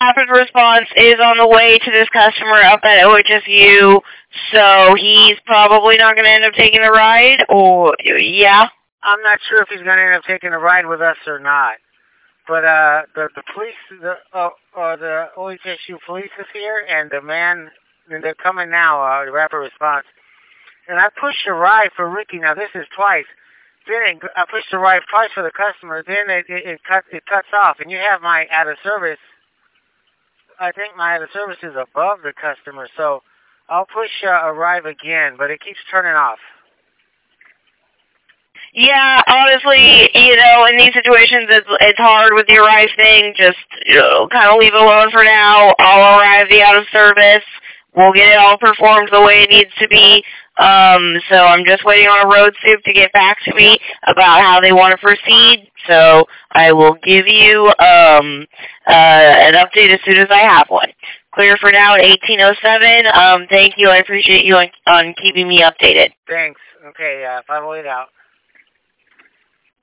rapid response is on the way to this customer up at OHSU, so he's probably not going to end up taking the ride, or, yeah? I'm not sure if he's going to end up taking a ride with us or not. But the police, the OHSU police is here, and they're coming now, the rapid response. And I pushed a ride for Ricky. Now, this is twice. Then I pushed the ride twice for the customer. Then it cuts off, and you have my out of service. I think my out of service is above the customer, so I'll push arrive again, but it keeps turning off. Yeah, honestly, in these situations, it's hard with the arrive thing. Just kind of leave it alone for now. I'll arrive the out of service. We'll get it all performed the way it needs to be. So I'm just waiting on a road soup to get back to me about how they want to proceed. So I will give you an update as soon as I have one. Clear for now at 1807. Thank you. I appreciate you on keeping me updated. Thanks. Okay, 508 out.